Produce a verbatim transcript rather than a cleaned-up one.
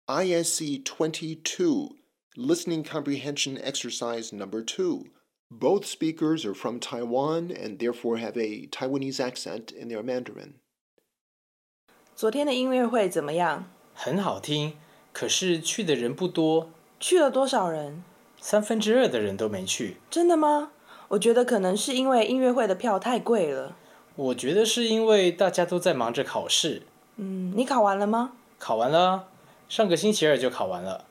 I S C twenty-two, Listening Comprehension Exercise Number two. Both speakers are from Taiwan and therefore have a Taiwanese accent in their Mandarin. 昨天的音乐会怎么样？ 很好听，可是去的人不多。 去了多少人？ 三分之二的人都没去。 真的吗？我觉得可能是因为音乐会的票太贵了。 我觉得是因为大家都在忙着考试。 嗯，你考完了吗？ 考完了，上个星期二就考完了。